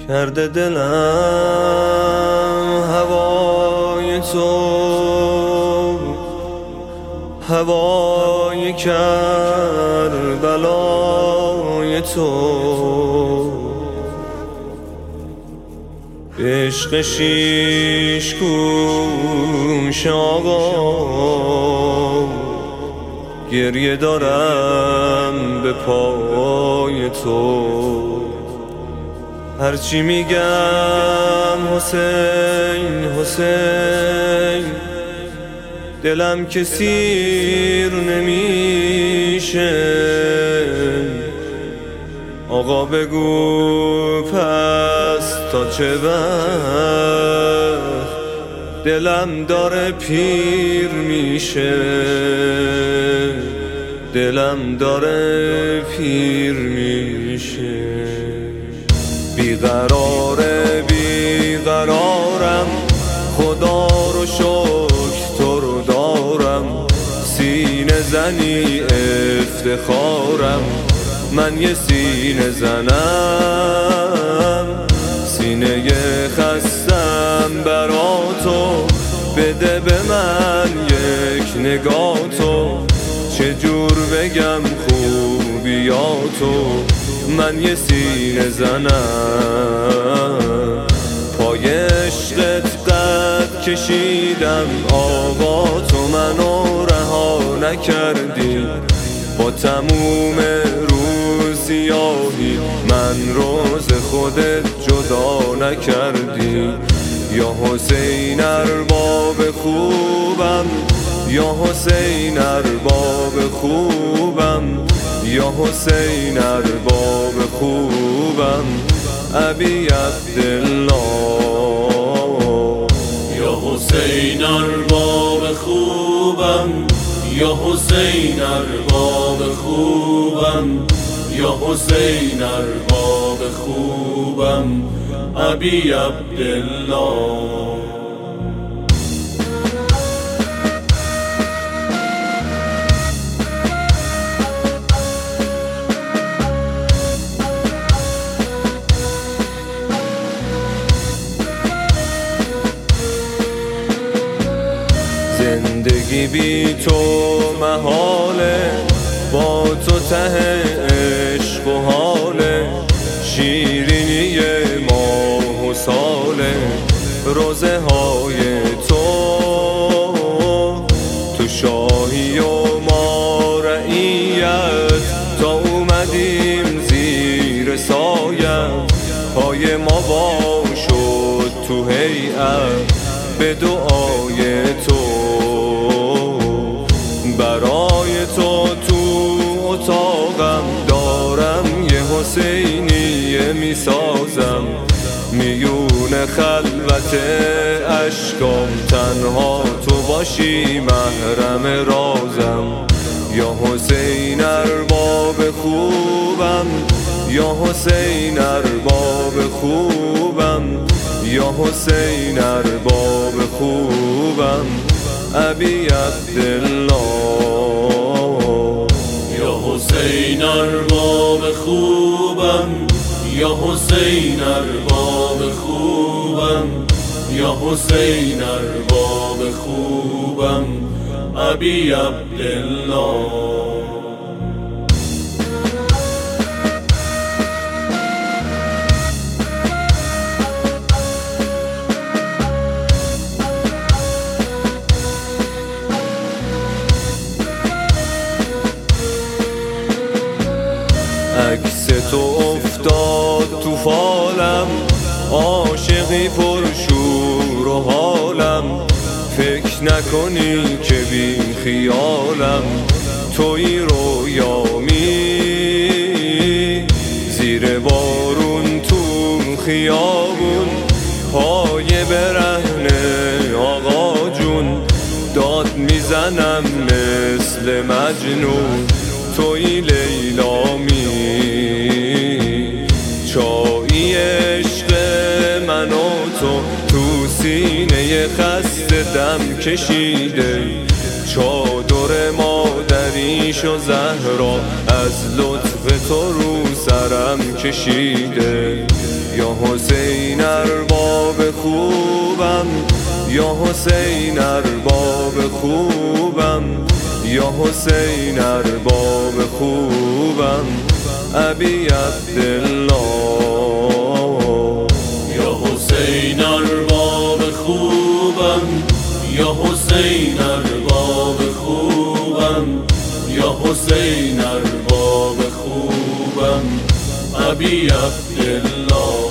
کرده دلم هوای تو، هوای کربلای تو، عشق شیش گوش آقا، گریه دارم به پای تو. هرچی میگم حسین حسین، دلم که سیر نمیشه. آقا بگو پس تا چه وقت دلم داره پیر میشه، دلم داره پیر میشه. بیقراره بیقرارم، خدا رو شکر تو رو دارم. سینه زنی افتخارم، من یه سینه زنم. سینه خستم برا تو، بده به من یک نگاه تو. چجور بگم خوبیاتو، من یه سینه زنم. پای عشقت قد کشیدم آقا، تو منو رها نکردی. با تموم روزیاهی من روز خودت جدا نکردی. یا حسین ارباب خوبم، یا حسین ارباب خوبم، یا حسین ارباب خوبم. ابی عبدالله، یا حسین ارباب خوبم، یا حسین ارباب خوبم، یا حسین ارباب خوبم. ابی عبدالله. زندگی بی تو محاله، با تو ته عشق و حاله. شیرینی ماه و ساله، روزه های تو. تو شاهی و ما رعیت، تا اومدیم زیر سایت. پای ما وا شد تو هیئت، به دعای تو. برای تو اتاقم دارم یه حسینیه میسازم. میون خلوت اشکام تنها تو باشی محرم رازم. یا حسین ارباب خوبم، یا حسین ارباب خوبم، یا حسین ارباب خوبم. ابی عبدالله، یا حسین ارباب خوبم، یا حسین ارباب خوبم، یا حسین ارباب خوبم. ابی عبدالله. عکس تو افتاد تو فالم، عاشقی پر شور و حالم. فکر نکنی که بی خیالم، توی رویامی. زیر بارون تو خیابون، پای برهنه آقا جون. داد میزنم مثل مجنون، توی لیلامی. چایی عشق من و تو سینه خسته دم کشیده. چادر مادریش و زهرا از لطف تو رو سرم کشیده. یا حسین یا حسین ارباب خوبم، یا حسین ارباب خوبم، ابی عبدالله. یا حسین ارباب خوبم، یا حسین ارباب خوبم، یا حسین ارباب خوبم، ابی عبدالله.